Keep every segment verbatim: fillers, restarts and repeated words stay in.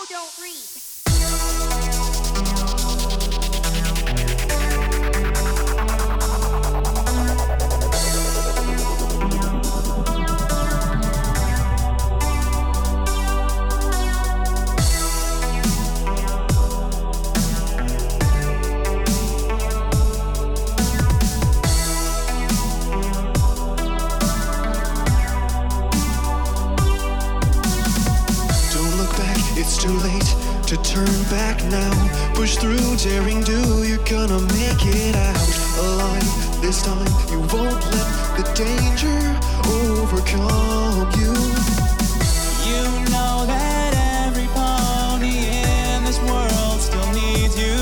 don't read. It's too late to turn back now. Push through, daring do, you're gonna make it out alive. This time you won't let the danger overcome you. You know that every pony in this world still needs you.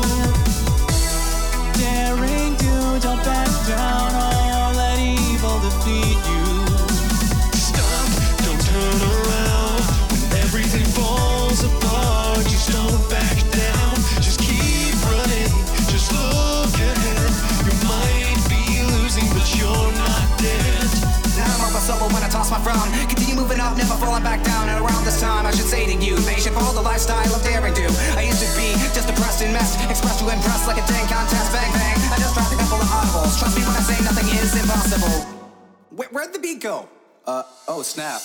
Daring do, don't back down or let evil defeat you. Stop, don't turn around when everything falls apart. Just don't back down, just keep running, just look ahead. You might be losing, but you're not dead. Now I'm over when I toss my frown. Continue moving up, never falling back down. And around this time I should say to you, they should follow the lifestyle of daring do. I used to be just depressed and messed, expressed to impress like a dang contest. Bang bang, I just dropped a couple of audibles. Trust me when I say nothing is impossible. Where, where'd the beat go? Uh, oh snap.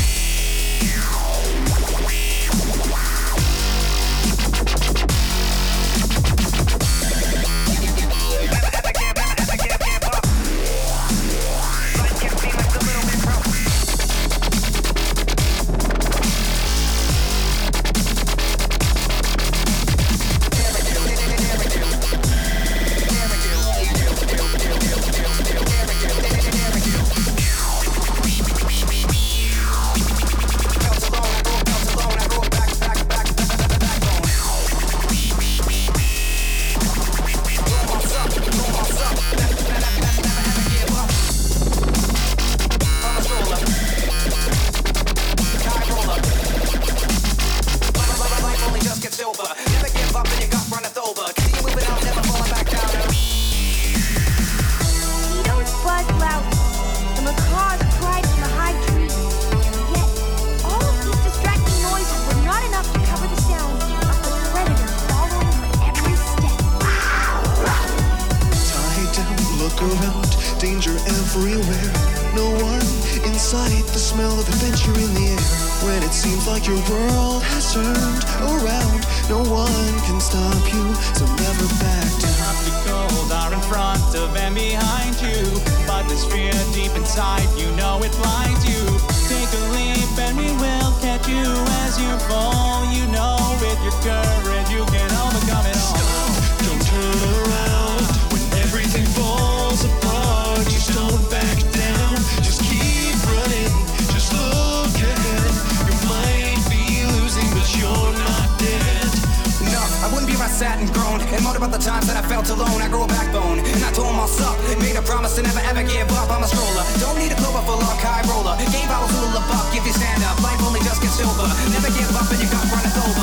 Danger everywhere, no one in sight. The smell of adventure in the air. When it seems like your world has turned around, no one can stop you, so never back down. Obstacles are in front of and behind you, but this fear deep inside, you know it blinds you. Take a leap and we will catch you as you fall. You know with your courage you can overcome it all. Stop, don't turn around when everything falls apart. Just don't back down, just keep running, just look ahead. You might be losing, but you're not dead. No, I wouldn't be where I sat and groaned and moaned about the times that I felt alone. I grew a backbone and I told myself, made a promise to never ever give up. I'm a stroller, don't need a clover for luck, high roller. Game bottles full of buck, if you stand up, life only just gets silver. Never give up and your gut runneth over.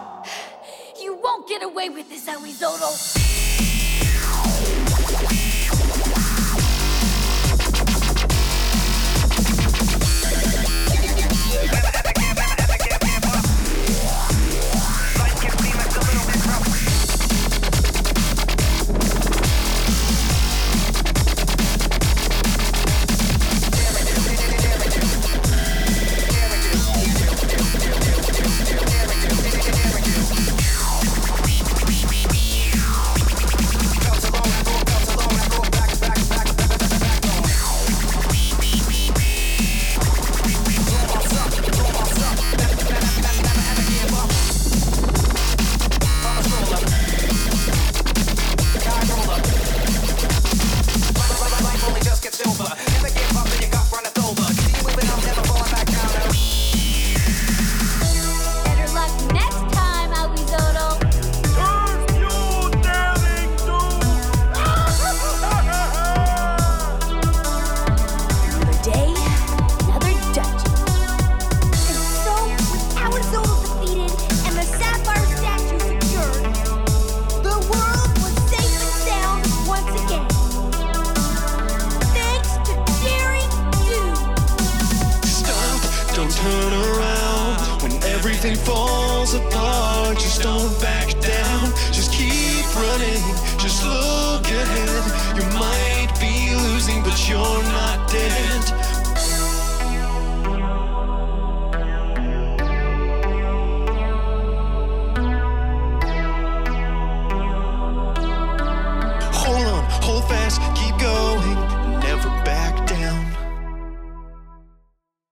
You won't get away with this, Aoizotl. Daring everything falls apart, just don't back down. Just keep running, just look ahead. You might be losing, but you're not dead. Hold on, hold fast, keep going, never back down.